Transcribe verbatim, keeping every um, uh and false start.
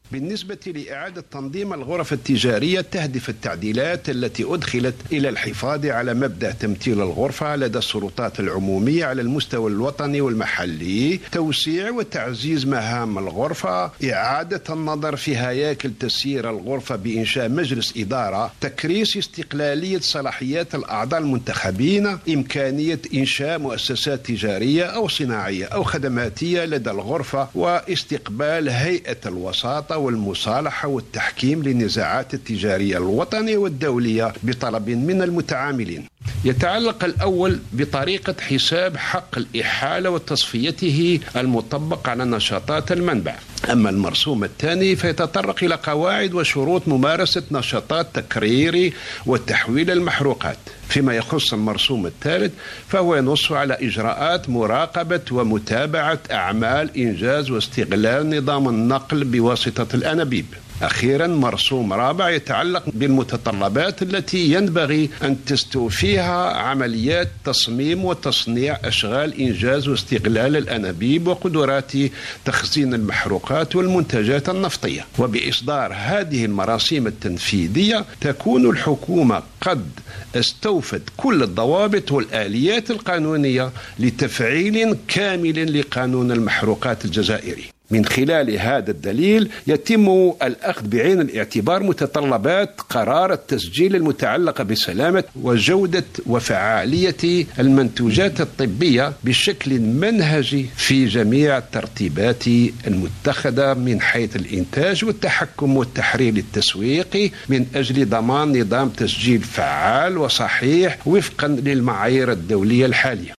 بالنسبة لإعادة تنظيم الغرف التجارية، تهدف التعديلات التي أدخلت إلى الحفاظ على مبدأ تمثيل الغرفة لدى السلطات العمومية على المستوى الوطني والمحلي، توسيع وتعزيز مهام الغرفة، إعادة النظر في هياكل تسيير الغرفة بإنشاء مجلس إدارة، تكريس استقلالية صلاحيات الأعضاء المنتخبين، إمكانية إنشاء مؤسسات تجارية أو صناعية أو خدماتية لدى الغرفة، واستقبال هيئة الوساطة والمصالحة والتحكيم للنزاعات التجارية الوطنية والدولية بطلب من المتعاملين. يتعلق الأول بطريقة حساب حق الإحالة وتصفيته المطبق على نشاطات المنبع. أما المرسوم الثاني فيتطرق إلى قواعد وشروط ممارسة نشاطات تكرير وتحويل المحروقات. فيما يخص المرسوم الثالث فهو ينص على إجراءات مراقبة ومتابعة أعمال إنجاز واستغلال نظام النقل بواسطة الأنابيب. أخيرا مرسوم رابع يتعلق بالمتطلبات التي ينبغي أن تستوفيها عمليات تصميم وتصنيع أشغال إنجاز واستغلال الأنابيب وقدرات تخزين المحروقات والمنتجات النفطية. وبإصدار هذه المراسيم التنفيذية تكون الحكومة قد استوفت كل الضوابط والآليات القانونية لتفعيل كامل لقانون المحروقات الجزائري. من خلال هذا الدليل يتم الأخذ بعين الاعتبار متطلبات قرار التسجيل المتعلقة بسلامة وجودة وفعالية المنتوجات الطبية بشكل منهجي في جميع الترتيبات المتخذة من حيث الإنتاج والتحكم والتحرير التسويقي من أجل ضمان نظام تسجيل فعال وصحيح وفقا للمعايير الدولية الحالية.